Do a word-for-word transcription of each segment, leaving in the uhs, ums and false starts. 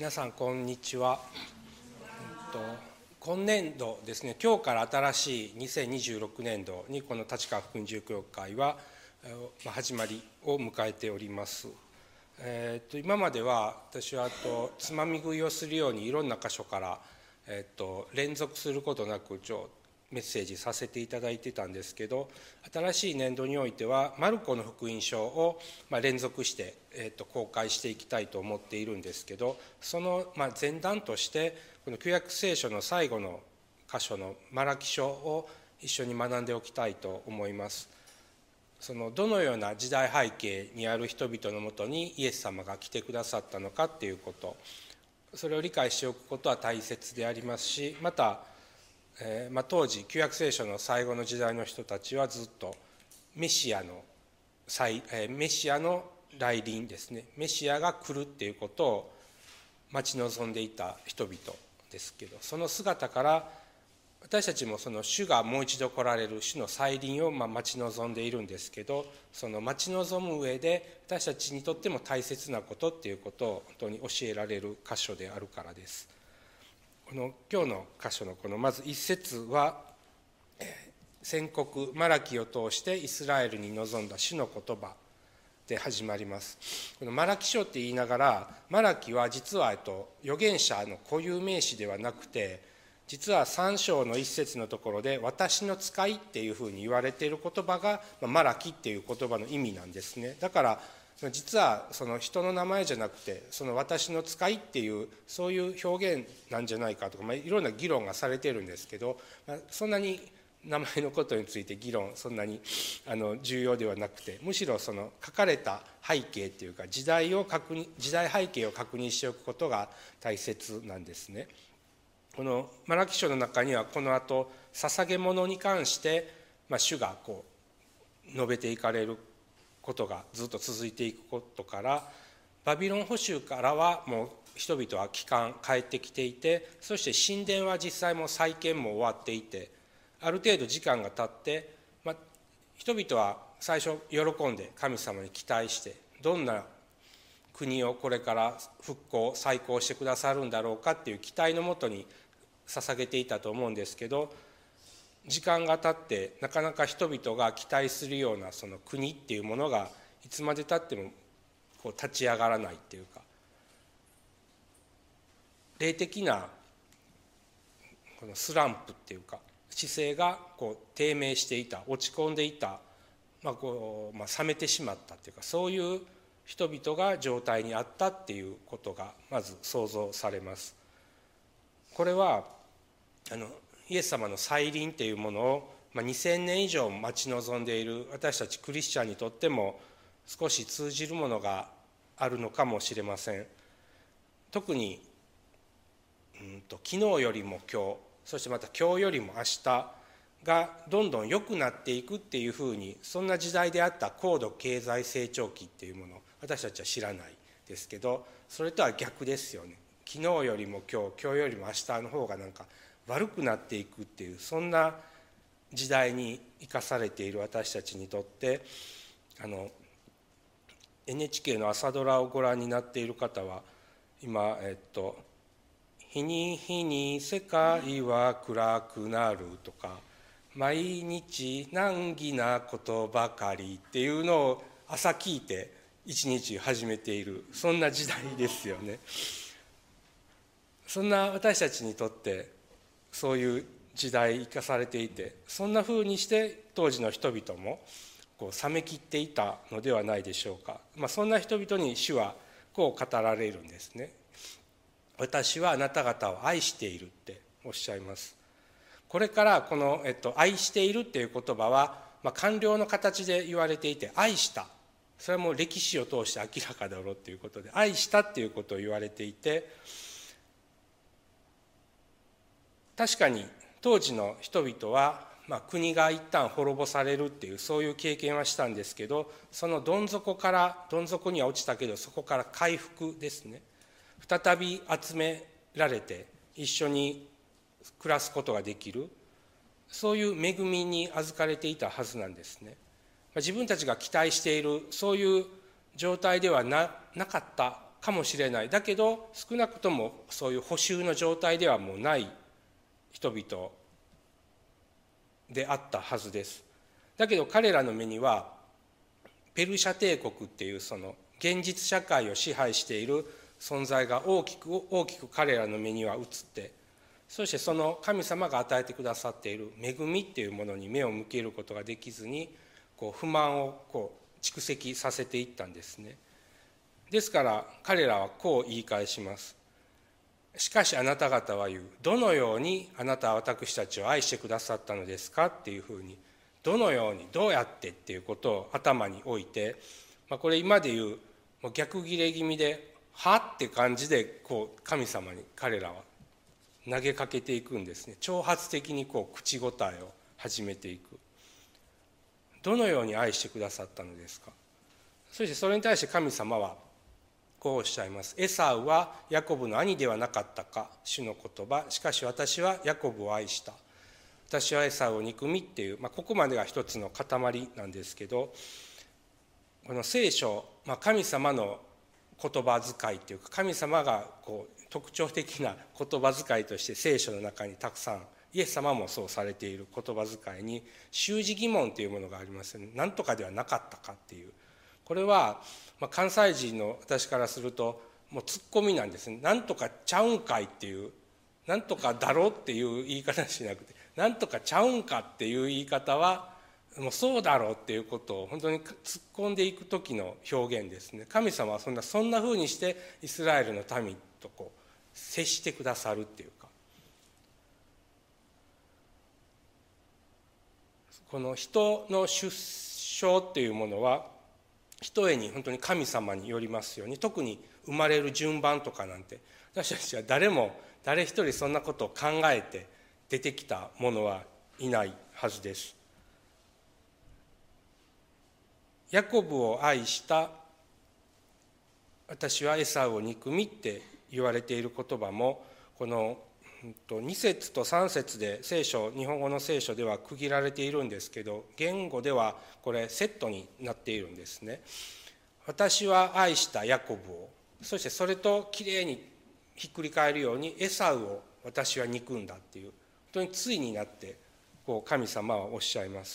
皆さんこんにちは。えっと、今年度ですね、今日から新しいにせんにじゅうろくねんどにこの立川福音住教会は始まりを迎えております。えっと、今までは私はとつまみ食いをするようにいろんな箇所から、えっと、連続することなくちょメッセージさせていただいてたんですけど、新しい年度においてはマルコの福音書をまあ連続して、えー、と公開していきたいと思っているんですけど、そのまあ前段としてこの旧約聖書の最後の箇所のマラキ書を一緒に学んでおきたいと思います。そのどのような時代背景にある人々のもとにイエス様が来てくださったのかっていうこと、それを理解しておくことは大切でありますし、またえーまあ、当時旧約聖書の最後の時代の人たちはずっとメシアの再、えー、メシアの来臨ですね、メシアが来るっていうことを待ち望んでいた人々ですけど、その姿から私たちもその主がもう一度来られる主の再臨をまあ待ち望んでいるんですけど、その待ち望む上で私たちにとっても大切なことっていうことを本当に教えられる箇所であるからです。この今日の箇所のこのまず一節は、宣告マラキを通してイスラエルに臨んだ主の言葉で始まります。このマラキ書って言いながら、マラキは実は、えっと、預言者の固有名詞ではなくて、実はさん章の一節のところで私の使いっていうふうに言われている言葉がマラキっていう言葉の意味なんですね。だから実はその人の名前じゃなくて、その私の使いっていうそういう表現なんじゃないかとか、まあ、いろんな議論がされているんですけど、まあ、そんなに名前のことについて議論そんなにあの重要ではなくて、むしろその書かれた背景っていうか時代を確認時代背景を確認しておくことが大切なんですね。このマラキ書の中にはこの後捧げ物に関して、まあ、主がこう述べていかれることがずっと続いていくことから、バビロン捕囚からはもう人々は帰還帰ってきていて、そして神殿は実際も再建も終わっていて、ある程度時間が経って、まあ、人々は最初喜んで神様に期待して、どんな国をこれから復興再興してくださるんだろうかっていう期待のもとに捧げていたと思うんですけど、時間が経ってなかなか人々が期待するようなその国っていうものがいつまで経ってもこう立ち上がらないっていうか、霊的なこのスランプっていうか姿勢がこう低迷していた、落ち込んでいた、まあこうまあ、冷めてしまったっていうか、そういう人々が状態にあったっていうことがまず想像されます。これはあのイエス様の再臨というものを、まあ、にせんねん以上待ち望んでいる私たちクリスチャンにとっても少し通じるものがあるのかもしれません。特にうんと昨日よりも今日、そしてまた今日よりも明日がどんどん良くなっていくっていうふうに、そんな時代であった高度経済成長期っていうものを私たちは知らないですけど、それとは逆ですよね。昨日よりも今日、今日よりも明日の方がなんか悪くなっていくっていう、そんな時代に生かされている私たちにとって、あの エヌエイチケー の朝ドラをご覧になっている方は今、えっと「日に日に世界は暗くなる」とか「毎日難儀なことばかり」っていうのを朝聞いて一日始めている、そんな時代ですよね。そんな私たちにとってそういう時代生かされていて、そんなふうにして当時の人々もこう冷めきっていたのではないでしょうか。まあ、そんな人々に主はこう語られるんですね。私はあなた方を愛しているっておっしゃいます。これからこの、えっと、愛しているっていう言葉は、まあ、完了の形で言われていて、愛した、それはもう歴史を通して明らかだろうということで、愛したっていうことを言われていて、確かに当時の人々は、まあ、国が一旦滅ぼされるっていうそういう経験はしたんですけど、そのどん底からどん底には落ちたけど、そこから回復ですね、再び集められて一緒に暮らすことができる、そういう恵みに預かれていたはずなんですね。自分たちが期待しているそういう状態では な, なかったかもしれない。だけど少なくともそういう捕囚の状態ではもうない人々であったはずです。だけど彼らの目にはペルシャ帝国っていうその現実社会を支配している存在が大きく大きく彼らの目には映って、そしてその神様が与えてくださっている恵みっていうものに目を向けることができずに、こう不満をこう蓄積させていったんですね。ですから彼らはこう言い返します。しかしあなた方は言う。どのようにあなたは私たちを愛してくださったのですかっていうふうに、どのようにどうやってっていうことを頭に置いて、まあ、これ今で言う逆ギレ気味ではって感じでこう神様に彼らは投げかけていくんですね。挑発的にこう口答えを始めていく。どのように愛してくださったのですか。そしてそれに対して神様はこうおっしゃいます。エサウはヤコブの兄ではなかったか、主の言葉。しかし私はヤコブを愛した。私はエサウを憎みっていう、まあ、ここまでが一つの塊なんですけど、この聖書、まあ、神様の言葉遣いというか、神様がこう特徴的な言葉遣いとして聖書の中にたくさん、イエス様もそうされている言葉遣いに修辞疑問というものがありますよね。何とかではなかったかっていう。これは、まあ、関西人の私からするともうツッコミなんですね。何とかちゃうんかいっていう、何とかだろっていう言い方しなくて、何とかちゃうんかっていう言い方はもうそうだろうっていうことを本当に突っ込んでいく時の表現ですね。神様はそんなそんなふうにしてイスラエルの民とこう接してくださるっていうか、この人の出生っていうものはひとえに本当に神様によりますように、特に生まれる順番とかなんて私たちは誰も誰一人そんなことを考えて出てきた者はいないはずです。ヤコブを愛した私はエサウを憎みって言われている言葉も、このに節とさん節で聖書、日本語の聖書では区切られているんですけど、言語ではこれセットになっているんですね。私は愛したヤコブを、そしてそれときれいにひっくり返るようにエサウを私は憎んだっていう、本当に対になってこう神様はおっしゃいます。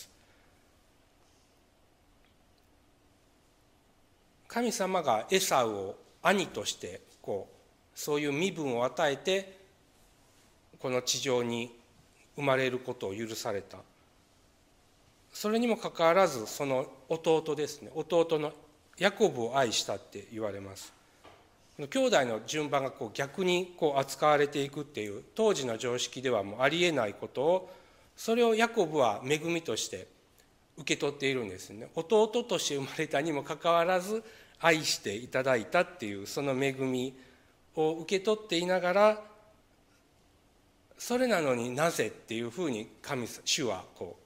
神様がエサウを兄としてこうそういう身分を与えてこの地上に生まれることを許された。それにもかかわらずその弟ですね、弟のヤコブを愛したって言われます。兄弟の順番がこう逆にこう扱われていくっていう当時の常識ではもうありえないことを、それをヤコブは恵みとして受け取っているんですね。弟として生まれたにもかかわらず愛していただいたっていうその恵みを受け取っていながら、それなのになぜっていうふうに神主はこ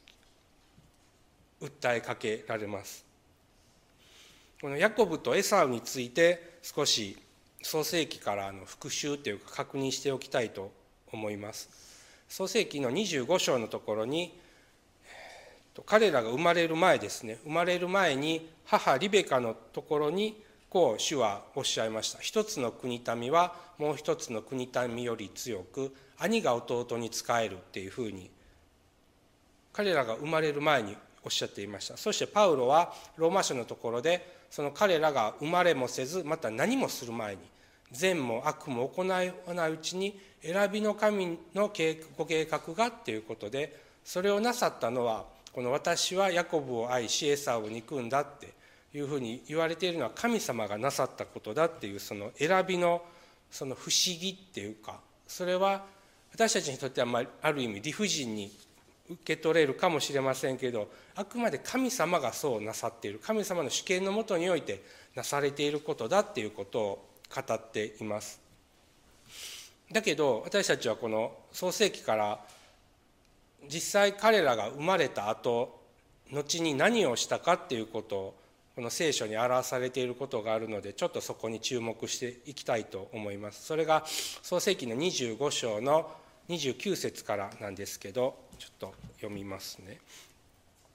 う訴えかけられます。このヤコブとエサウについて少し創世記からの復習というか確認しておきたいと思います。創世記のにじゅうご章のところに、彼らが生まれる前ですね、生まれる前に母リベカのところにこう主はおっしゃいました。一つの国民はもう一つの国民より強く、兄が弟に仕えるっていうふうに彼らが生まれる前におっしゃっていました。そしてパウロはローマ書のところで、その彼らが生まれもせずまた何もする前に、善も悪も行わないうちに選びの神のご計画がっていうことで、それをなさったのはこの私はヤコブを愛しエサウを憎んだっていうふうに言われているのは神様がなさったことだっていう、その選びのその不思議っていうか、それは私たちにとってはまあある意味理不尽に受け取れるかもしれませんけど、あくまで神様がそうなさっている、神様の主権のもとにおいてなされていることだっていうことを語っています。だけど私たちはこの創世記から実際彼らが生まれた後、後に何をしたかっていうことをこの聖書に表されていることがあるので、ちょっとそこに注目していきたいと思います。それが創世記のにじゅうご章のにじゅうきゅう節からなんですけど、ちょっと読みますね。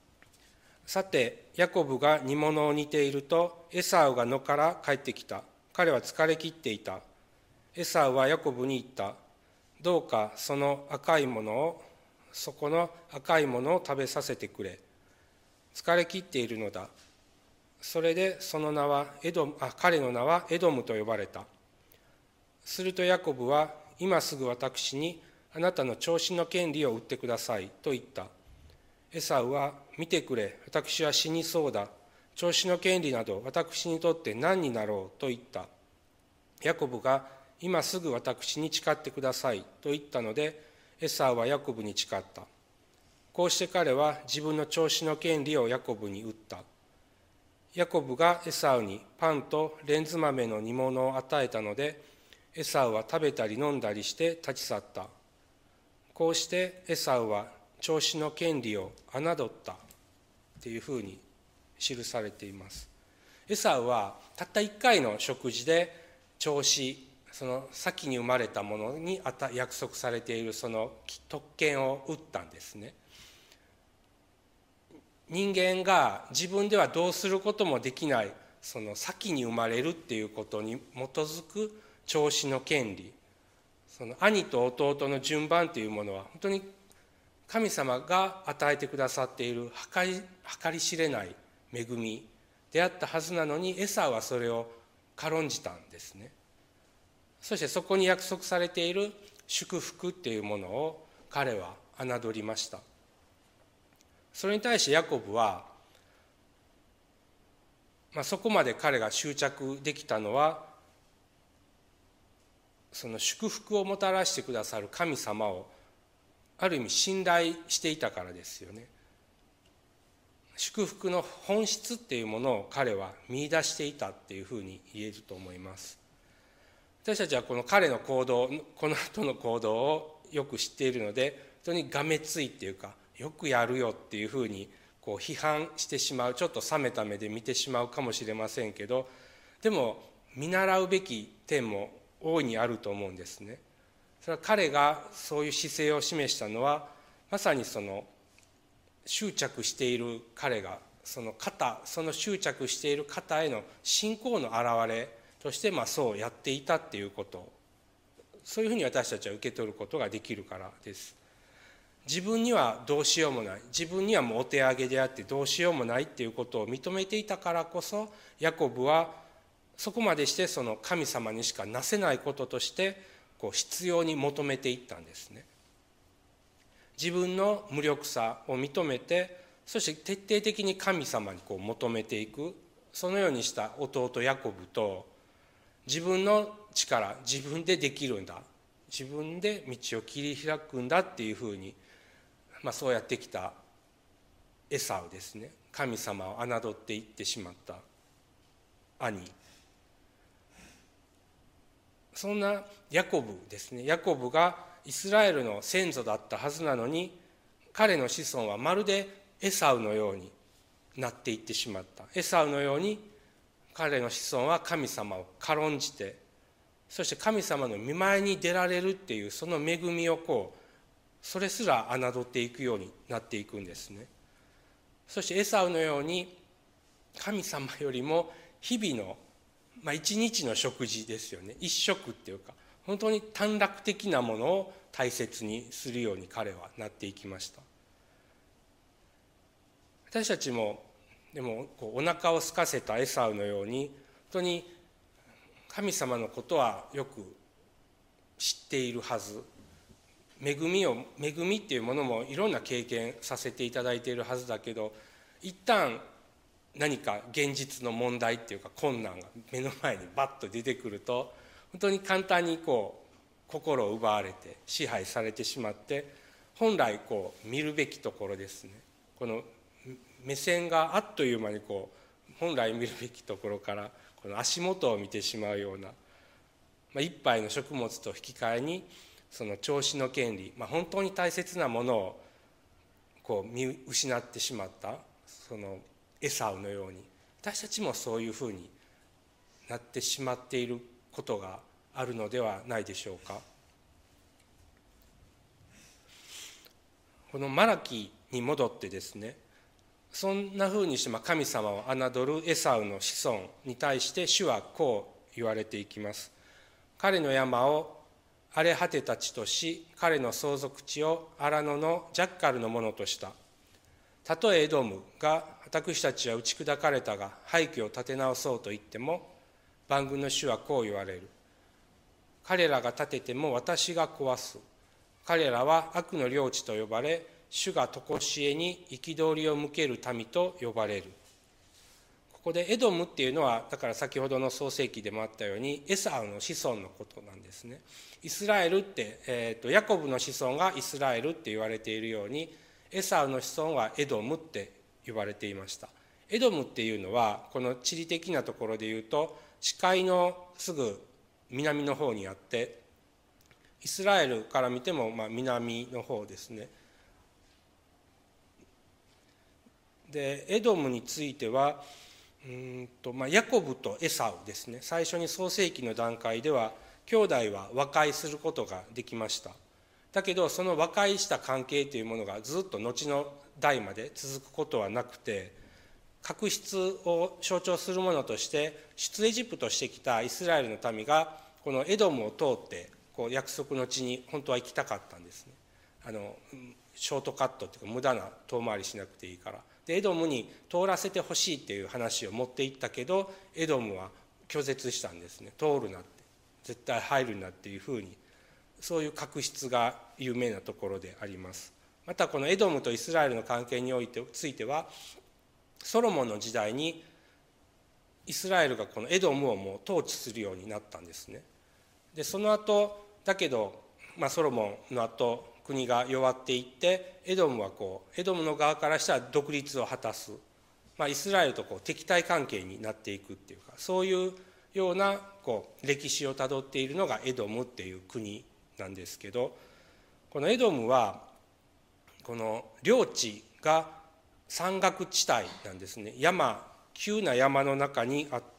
さてヤコブが煮物を煮ているとエサウが野から帰ってきた。 彼は疲れ切っていた。エサウはヤコブに言った。どうかその赤いものを、そこの赤いものを食べさせてくれ。疲れ切っているのだ。それでその名はエドム、あ、彼の名はエドムと呼ばれた。するとヤコブは、今すぐ私にあなたの長子の権利を売ってくださいと言った。エサウは、見てくれ、私は死にそうだ。長子の権利など私にとって何になろうと言った。ヤコブが、今すぐ私に誓ってくださいと言ったので、エサウはヤコブに誓った。こうして彼は自分の長子の権利をヤコブに売った。ヤコブがエサウにパンとレンズ豆の煮物を与えたので、エサウは食べたり飲んだりして立ち去った。こうしてエサウは長子の権利を侮ったっていうふうに記されています。エサウはたった一回の食事で長子、その先に生まれたものに約束されているその特権を売ったんですね。人間が自分ではどうすることもできない、その先に生まれるっていうことに基づく長子の権利、その兄と弟の順番というものは本当に神様が与えてくださっている計り、計り知れない恵みであったはずなのに、エサウはそれを軽んじたんですね。そしてそこに約束されている祝福っていうものを彼は侮りました。それに対してヤコブは、まあ、そこまで彼が執着できたのは、その祝福をもたらしてくださる神様をある意味信頼していたからですよね。祝福の本質っていうものを彼は見出していたっていうふうに言えると思います。私たちはこの彼の行動、この後の行動をよく知っているので、本当にがめついっていうか、よくやるよっていうふうにこう批判してしまう、ちょっと冷めた目で見てしまうかもしれませんけど、でも見習うべき点も大いにあると思うんですね。それは彼がそういう姿勢を示したのは、まさにその執着している彼がその方、その執着している方への信仰の表れとして、まあそうやっていたっていうこと、そういうふうに私たちは受け取ることができるからです。自分にはどうしようもない、自分にはもうお手上げであってどうしようもないっていうことを認めていたからこそ、ヤコブはそこまでしてその神様にしかなせないこととしてこう必要に求めていったんですね。自分の無力さを認めて、そして徹底的に神様にこう求めていく、そのようにした弟ヤコブと、自分の力、自分でできるんだ、自分で道を切り開くんだっていうふうに、まあ、そうやってきたエサウですね。神様を侮っていってしまった兄、そんなヤコブですね。ヤコブがイスラエルの先祖だったはずなのに、彼の子孫はまるでエサウのようになっていってしまった。エサウのように彼の子孫は神様を軽んじて、そして神様の御前に出られるっていうその恵みをこうそれすら侮っていくようになっていくんですね。そしてエサウのように神様よりも日々の、まあ、一日の食事ですよね、一食っていうか本当に短絡的なものを大切にするように彼はなっていきました。私たちもでもこうお腹を空かせたエサウのように、本当に神様のことはよく知っているはず、恵みを恵みっていうものもいろんな経験させていただいているはずだけど、一旦何か現実の問題っていうか困難が目の前にバッと出てくると、本当に簡単にこう心を奪われて支配されてしまって、本来こう見るべきところですね、この目線があっという間にこう本来見るべきところからこの足元を見てしまうような、まあ、一杯の食物と引き換えにその長子の権利、まあ、本当に大切なものをこう見失ってしまったそのエサウのように、私たちもそういうふうになってしまっていることがあるのではないでしょうか。このマラキに戻ってですね、そんなふうにして神様を侮るエサウの子孫に対して主はこう言われていきます。彼の山を荒れ果てた地とし、彼の相続地を荒野のジャッカルのものとした。たとえエドムが、私たちは打ち砕かれたが廃墟を建て直そうと言っても、万軍の主はこう言われる。彼らが建てても私が壊す。彼らは悪の領地と呼ばれ、主が常しえに憤りを向ける民と呼ばれる。ここでエドムっていうのは、だから先ほどの創世記でもあったように、エサウの子孫のことなんですね。イスラエルって、えーと、ヤコブの子孫がイスラエルって言われているように、エサウの子孫はエドムって呼ばれていました。エドムっていうのは、この地理的なところでいうと、地海のすぐ南の方にあって、イスラエルから見てもまあ南の方ですね。で、エドムについては、うんとまあ、ヤコブとエサウですね。最初に創世記の段階では、兄弟は和解することができました。だけど、その和解した関係というものがずっと後の代まで続くことはなくて、確執を象徴するものとして出エジプトしてきたイスラエルの民がこのエドムを通ってこう約束の地に本当は行きたかったんですね。あのショートカットっていうか無駄な遠回りしなくていいから。でエドムに通らせてほしいっていう話を持っていったけど、エドムは拒絶したんですね。通るなって、絶対入るなっていうふうに、そういう確執が有名なところであります。またこのエドムとイスラエルの関係においてついては、ソロモンの時代にイスラエルがこのエドムをもう統治するようになったんですね。でその後だけど、まあ、ソロモンの後国が弱っていって、エドムはこうエドムの側からしたら独立を果たす、まあ、イスラエルとこう敵対関係になっていくっていうか、そういうようなこう歴史をたどっているのがエドムっていう国なんですけど、このエドムはこの領地が山岳地帯なんですね。山、急な山の中にあって、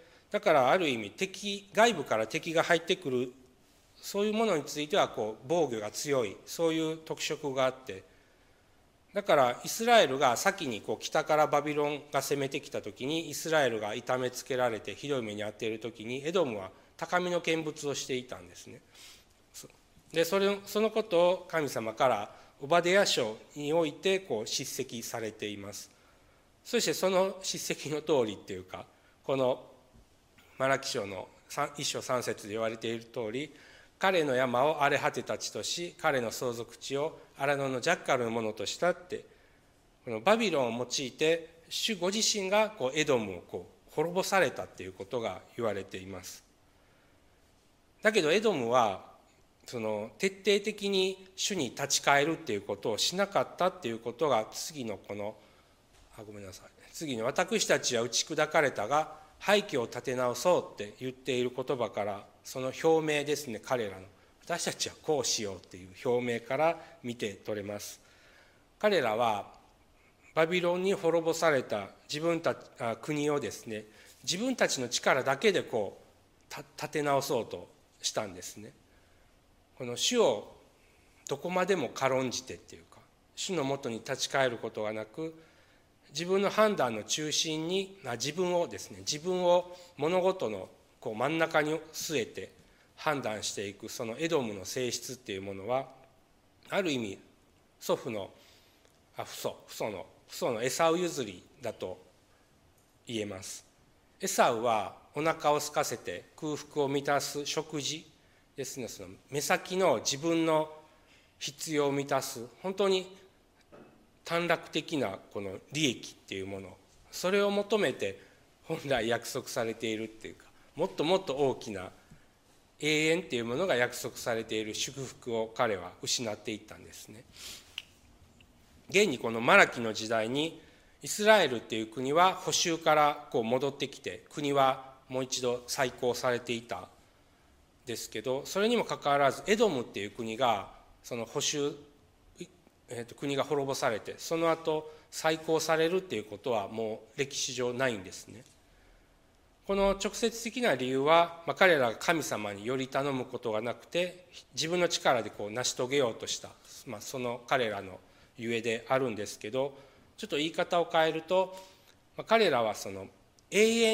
だからある意味敵、外部から敵が入ってくる、そういうものについてはこう防御が強い、そういう特色があって、だからイスラエルが先にこう北からバビロンが攻めてきた時に、イスラエルが痛めつけられてひどい目に遭っている時に、エドムは高みの見物をしていたんですね。でそれそのことを神様からオバデヤ書においてこう叱責されています。そしてその叱責の通りっていうか、このマラキ書の一章三節で言われている通り、彼の山を荒れ果てた地とし、彼の相続地を荒野のジャッカルのものとしたって、このバビロンを用いて主ご自身がこうエドムをこう滅ぼされたっていうことが言われています。だけどエドムはその徹底的に主に立ち返るっていうことをしなかったっていうことが、次のこのあごめんなさい次の私たちは打ち砕かれたが廃墟を建て直そうって言っている言葉から、その表明ですね。彼らの私たちはこうしようっていう表明から見て取れます。彼らはバビロンに滅ぼされた自分たち国をですね、自分たちの力だけでこう立て直そうとしたんですね。この主をどこまでも軽んじてっていうか、主のもとに立ち返ることがなく、自分の判断の中心に自分をですね自分を物事のこう真ん中に据えて判断していく、そのエドムの性質っていうものは、ある意味祖父のあ父祖父祖の父祖のエサウ譲りだと言えます。エサウはお腹を空かせて空腹を満たす食事ですね、その目先の自分の必要を満たす本当に短絡的なこの利益っていうもの、それを求めて本来約束されているっていうか、もっともっと大きな永遠っていうものが約束されている祝福を彼は失っていったんですね。現にこのマラキの時代にイスラエルっていう国は捕囚からこう戻ってきて、国はもう一度再興されていたですけど、それにもかかわらずエドムっていう国がその捕囚、えー、と国が滅ぼされてその後再興されるっていうことはもう歴史上ないんですね。この直接的な理由は、まあ、彼らが神様により頼むことがなくて自分の力でこう成し遂げようとした、まあ、その彼らのゆえであるんですけど、ちょっと言い方を変えると、まあ、彼らはその永遠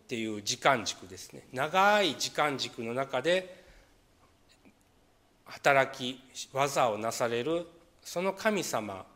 っていう時間軸ですね、長い時間軸の中で働き技をなされるその神様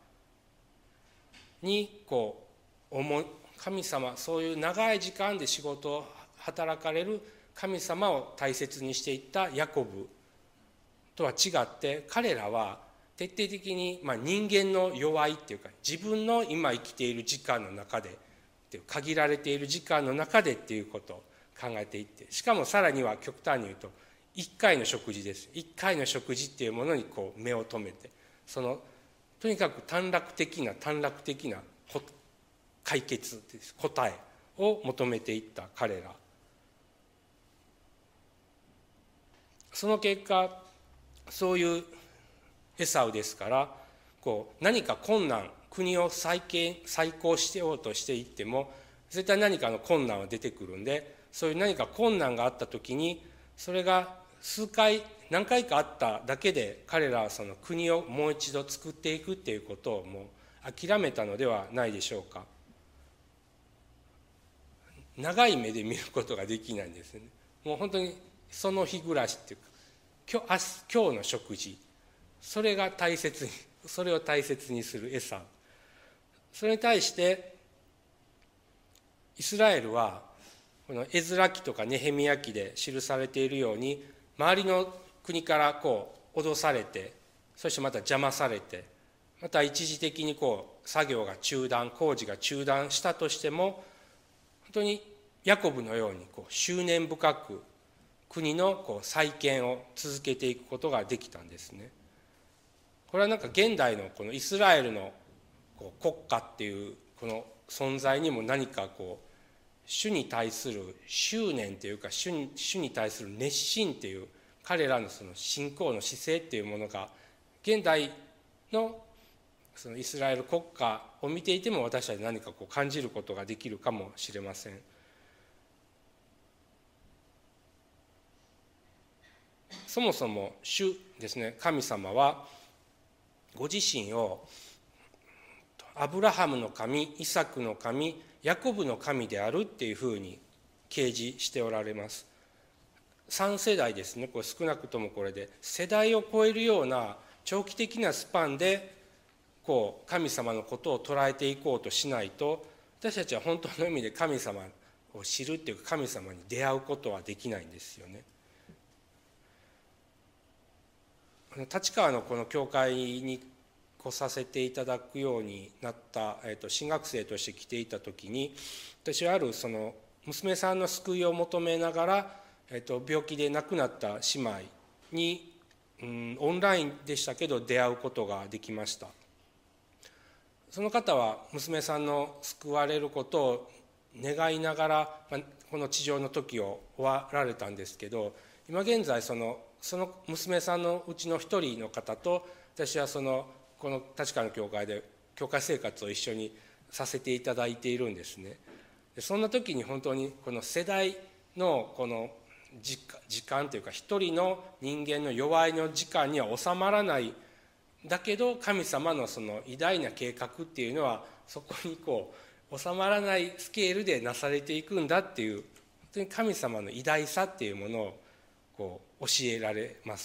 にこう思い神様、そういう長い時間で仕事を働かれる神様を大切にしていったヤコブとは違って、彼らは徹底的に、まあ、人間の弱いっていうか、自分の今生きている時間の中でっていう限られている時間の中でっていうことを考えていって、しかもさらには極端に言うといっかいの食事です。いっかいの食事っていうものにこう目を留めて、そのとにかく短絡的な短絡的な解決です、答えを求めていった彼ら。その結果、そういうエサウですから、こう何か困難、国を再建再興してようとしていっても絶対何かの困難は出てくるんで、そういう何か困難があった時に、それが数回何回かあっただけで彼らはその国をもう一度作っていくっていうことをもう諦めたのではないでしょうか。長い目で見ることができないんですね。もう本当にその日暮らしっていうか、今日、明日、今日の食事、それが大切に、それを大切にするエサウ。それに対してイスラエルはこのエズラ記とかネヘミヤ記で記されているように、周りの国からこう脅されて、そしてまた邪魔されて、また一時的にこう作業が中断、工事が中断したとしても、本当にヤコブのようにこう執念深く国のこう再建を続けていくことができたんですね。これはなんか現代のこのイスラエルのこう国家っていうこの存在にも何かこう主に対する執念というか、主に、主に対する熱心という彼らのその信仰の姿勢っていうものが現代のそのイスラエル国家を見ていても私たち何かこう感じることができるかもしれません。そもそも主ですね、神様はご自身をアブラハムの神、イサクの神、ヤコブの神であるっていうふうに掲示しておられます。さん世代ですね、これ少なくともこれで世代を超えるような長期的なスパンでこう神様のことを捉えていこうとしないと、私たちは本当の意味で神様を知るっていうか、神様に出会うことはできないんですよね。立川のこの教会に来させていただくようになった、えー、と新学生として来ていた時に、私はあるその娘さんの救いを求めながら、えー、と病気で亡くなった姉妹に、うん、オンラインでしたけど出会うことができました。その方は娘さんの救われることを願いながら、まあ、この地上の時を終わられたんですけど、今現在そのその娘さんのうちの一人の方と私はそのこの立川の教会で教会生活を一緒にさせていただいているんですね。でそんな時に本当にこの世代のこの時間というか、一人の人間の弱いの時間には収まらない、だけど神様のその偉大な計画っていうのはそこにこう収まらないスケールでなされていくんだっていう、本当に神様の偉大さっていうものをこう教えられます。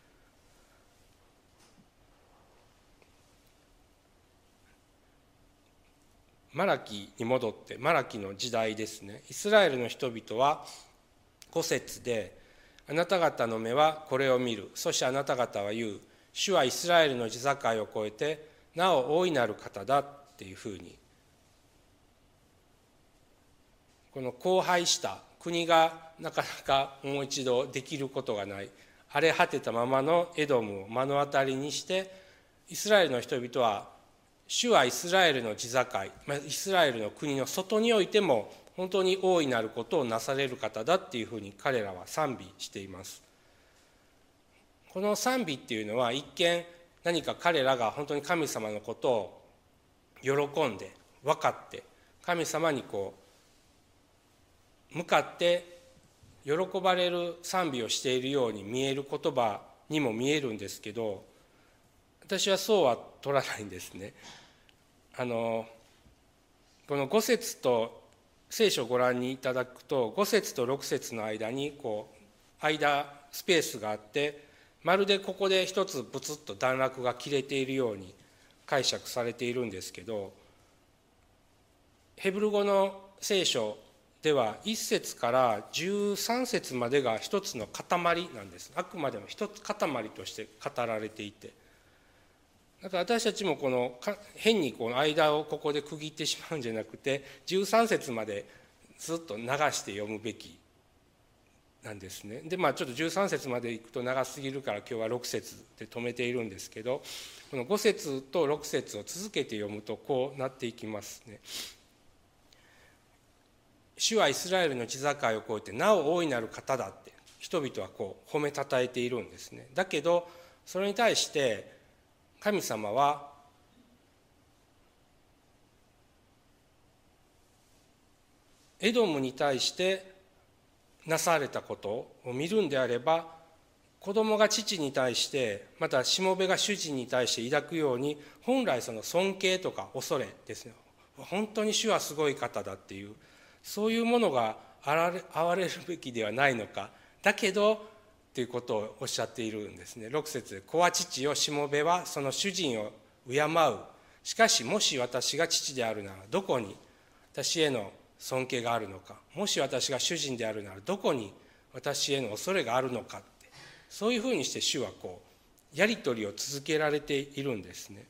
マラキに戻って、マラキの時代ですね。イスラエルの人々はご節で、あなた方の目はこれを見る。そしてあなた方は言う。主はイスラエルの地境を越えて、なお大いなる方だっていうふうに。この荒廃した国がなかなかもう一度できることがない。荒れ果てたままのエドムを目の当たりにして、イスラエルの人々は、主はイスラエルの地境、イスラエルの国の外においても本当に大いなることをなされる方だっていうふうに彼らは賛美しています。この賛美っていうのは一見何か彼らが本当に神様のことを喜んで分かって神様にこう向かって喜ばれる賛美をしているように見える言葉にも見えるんですけど、私はそうは取らないんですね。あのこのご節と聖書をご覧にいただくとご節とろく節の間にこう間スペースがあって、まるでここで一つブツッと段落が切れているように解釈されているんですけど、ヘブル語の聖書ではいち節からじゅうさん節までが一つの塊なんです。あくまでも一つ塊として語られていて、だから私たちもこの変にこの間をここで区切ってしまうんじゃなくて、じゅうさん節までずっと流して読むべきなんですね。でまあちょっとじゅうさん節までいくと長すぎるから今日はろく節で止めているんですけど、このご節とろく節を続けて読むとこうなっていきますね。主はイスラエルの地境を越えてなお大いなる方だって人々はこう褒めたたえているんですね。だけどそれに対して神様はエドムに対してなされたことを見るんであれば、子供が父に対してまたしもべが主人に対して抱くように、本来その尊敬とか恐れですね、本当に主はすごい方だっていうそういうものが現れるべきではないのか。だけどということをおっしゃっているんですね。ろく節で子は父よ、しもべはその主人を敬う。しかしもし私が父であるならどこに私への尊敬があるのか、もし私が主人であるならどこに私への恐れがあるのかって、そういうふうにして主はこうやり取りを続けられているんですね。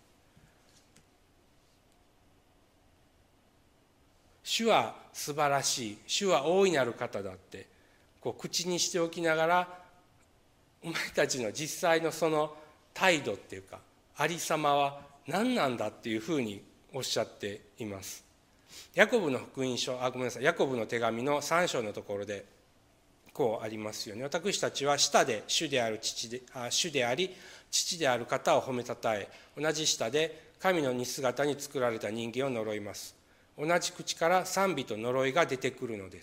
主は素晴らしい、主は大いなる方だってこう口にしておきながら、お前たちの実際のその態度っていうかありさまは何なんだっていうふうにおっしゃっています。ヤコブの福音書あごめんなさいヤコブの手紙のさん章のところでこうありますように、私たちは舌で主である父であ主であり父である方を褒めたたえ、同じ舌で神の似姿に作られた人間を呪います。同じ口から賛美と呪いが出てくるのです。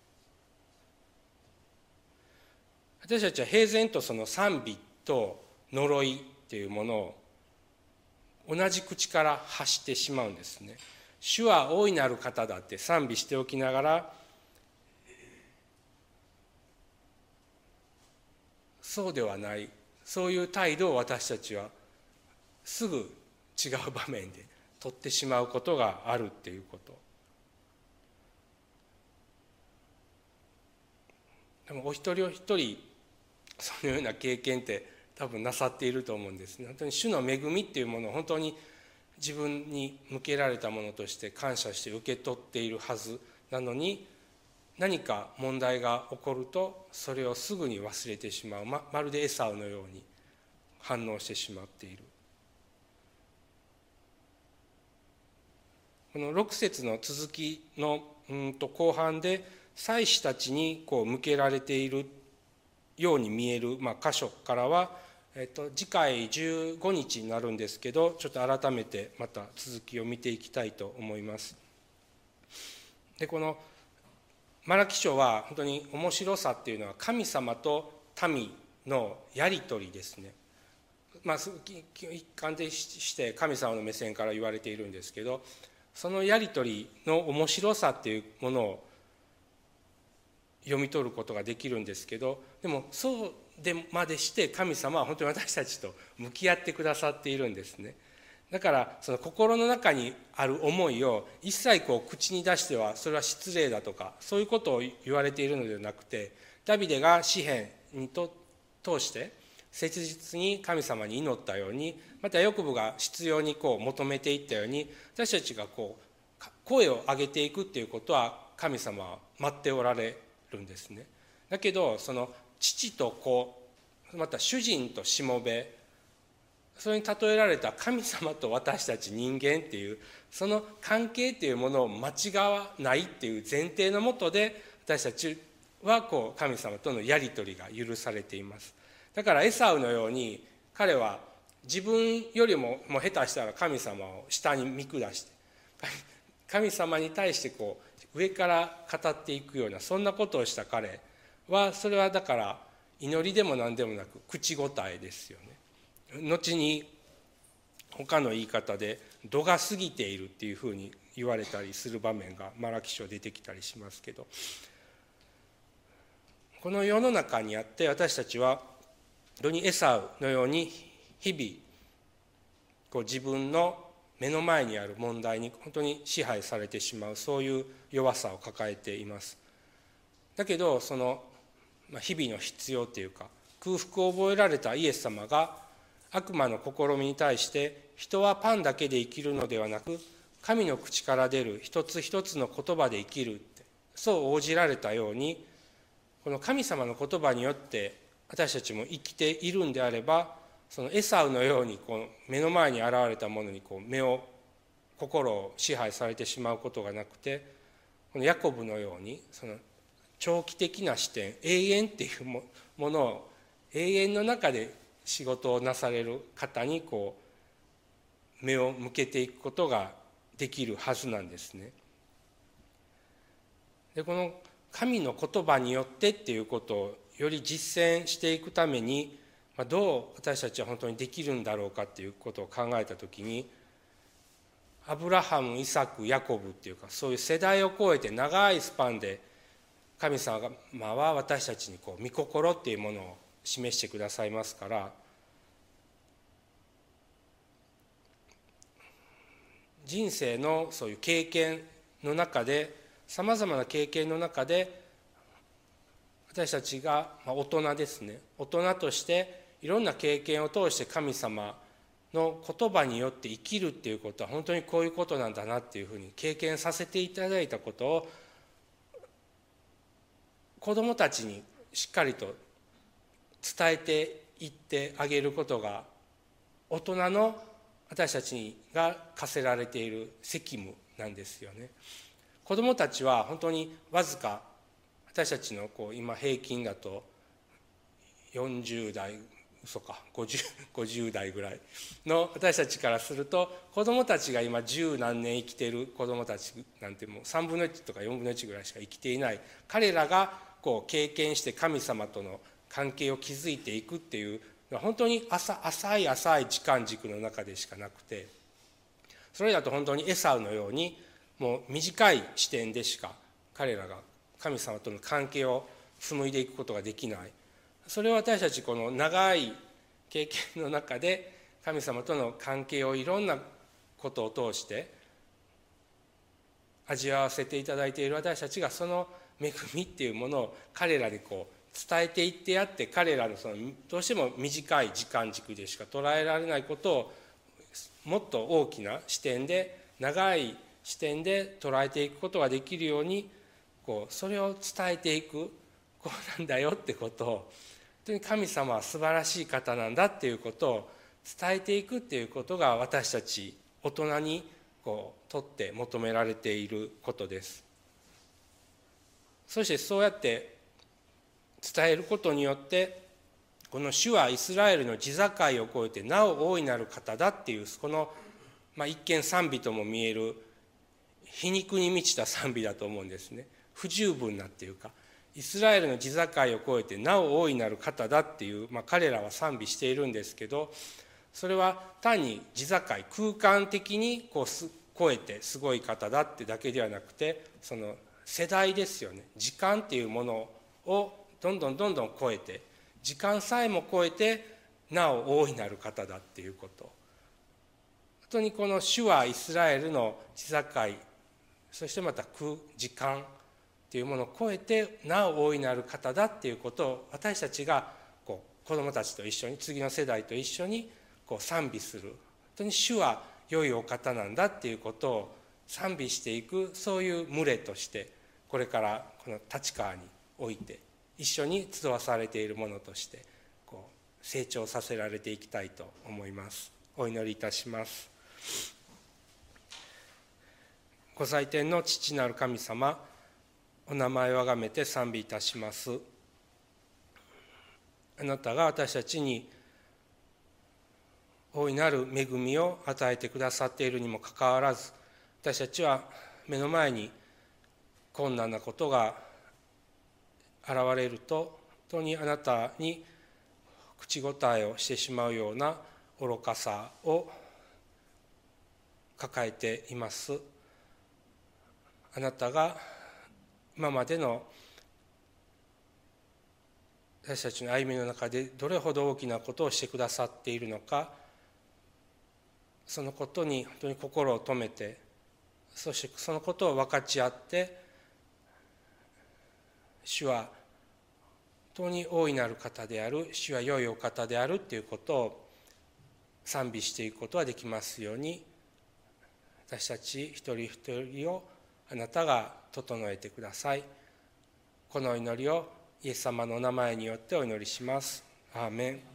私たちは平然とその賛美と呪いっていうものを同じ口から発してしまうんですね。主は大いなる方だって賛美しておきながら、そうではない、そういう態度を私たちはすぐ違う場面で取ってしまうことがあるっていうこと。でもお一人お一人そのような経験って多分なさっていると思うんですね。本当に主の恵みっていうものを本当に自分に向けられたものとして感謝して受け取っているはずなのに、何か問題が起こるとそれをすぐに忘れてしまう、 ま, まるでエサウのように反応してしまっている。このろく節の続きのうんと後半で祭司たちにこう向けられているように見える、まあ、箇所からは、えっと、次回じゅうごにちになるんですけど、ちょっと改めてまた続きを見ていきたいと思います。でこのマラキ書は本当に面白さっていうのは神様と民のやり取りですね。まあ一貫でして神様の目線から言われているんですけど、そのやり取りの面白さっていうものを読み取ることができるんですけど、でもそうでまでして神様は本当に私たちと向き合ってくださっているんですね。だからその心の中にある思いを一切こう口に出してはそれは失礼だとかそういうことを言われているのではなくて、ダビデが詩篇にと通して切実に神様に祈ったように、またヤコブが必要にこう求めていったように、私たちがこう声を上げていくっていうことは神様は待っておられるんですね。だけどその父と子、また主人としもべ、それに例えられた神様と私たち人間っていうその関係っていうものを間違わないっていう前提のもとで、私たちはこう神様とのやり取りが許されています。だからエサウのように彼は自分よりももう下手したら神様を下に見下して神様に対してこう上から語っていくようなそんなことをした彼は、それはだから祈りでも何でもなく口答えですよね。後に他の言い方で度が過ぎているっていうふうに言われたりする場面がマラキ書出てきたりしますけど、この世の中にあって私たちは本当にエサウのように日々こう自分の目の前にある問題に本当に支配されてしまう、そういう弱さを抱えています。だけどその日々の必要というか空腹を覚えられたイエス様が悪魔の試みに対して、人はパンだけで生きるのではなく神の口から出る一つ一つの言葉で生きるって、そう応じられたように、この神様の言葉によって私たちも生きているんであれば、そのエサウのようにこう目の前に現れたものにこう目を心を支配されてしまうことがなくて、このヤコブのようにその長期的な視点、永遠っていうものを永遠の中で仕事をなされる方にこう目を向けていくことができるはずなんですね。でこの神の言葉によってっていうことをより実践していくために、どう私たちは本当にできるんだろうかっていうことを考えたときに、アブラハム、イサク、ヤコブっていうか、そういう世代を超えて長いスパンで神様は私たちにこう御心っていうものを示してくださいますから、人生のそういう経験の中で、さまざまな経験の中で私たちが大人ですね、大人としていろんな経験を通して神様の言葉によって生きるっていうことは本当にこういうことなんだなっていうふうに経験させていただいたことを子どもたちにしっかりと伝えていってあげることが大人の私たちが課せられている責務なんですよね。子どもたちは本当にわずか、私たちのこう今平均だとよんじゅう代、嘘かごじゅう、ごじゅう代ぐらいの私たちからすると、子どもたちが今十何年生きている子どもたちなんてもうさんぶんのいちとかよんぶんのいちぐらいしか生きていない、彼らがこう経験して神様との関係を築いていくっていうのは本当に浅浅い浅い時間軸の中でしかなくて、それだと本当にエサウのようにもう短い視点でしか彼らが神様との関係を紡いでいくことができない。それを私たちこの長い経験の中で神様との関係をいろんなことを通して味わわせていただいている私たちが、その恵みっていうものを彼らにこう伝えていってやって、彼らのそのどうしても短い時間軸でしか捉えられないことをもっと大きな視点で、長い視点で捉えていくことができるように、こうそれを伝えていく、こうなんだよってことを、本当に神様は素晴らしい方なんだっていうことを伝えていくっていうことが、私たち大人にこうとって求められていることです。そしてそうやって伝えることによって、この主はイスラエルの地境を越えてなお大いなる方だっていう、この、まあ、一見賛美とも見える皮肉に満ちた賛美だと思うんですね。不十分なっていうか、イスラエルの地境を越えてなお大いなる方だっていう、まあ、彼らは賛美しているんですけど、それは単に地境、空間的にこうす超えてすごい方だってだけではなくて、その世代ですよね。時間っていうものをどんどんどんどん超えて、時間さえも超えてなお大いなる方だっていうこと。本当にこの主はイスラエルの地境、そしてまた空時間っていうものを超えてなお大いなる方だっていうことを、私たちがこう子どもたちと一緒に、次の世代と一緒にこう賛美する。本当に主は良いお方なんだっていうことを賛美していく、そういう群れとしてこれからこの立川において一緒に集わされているものとしてこう成長させられていきたいと思います。お祈りいたします。ご祭典の父なる神様、お名前をあがめて賛美いたします。あなたが私たちに大いなる恵みを与えてくださっているにもかかわらず、私たちは目の前に困難なことが現れると、本当にあなたに口答えをしてしまうような愚かさを抱えています。 あなたが今までの私たちの歩みの中でどれほど大きなことをしてくださっているのか、そのことに本当に心を留めて、そしてそのことを分かち合って、主は本当に大いなる方である、主は良いお方であるということを賛美していくことができますように、私たち一人一人をあなたが整えてください。この祈りをイエス様のお名前によってお祈りします。アーメン。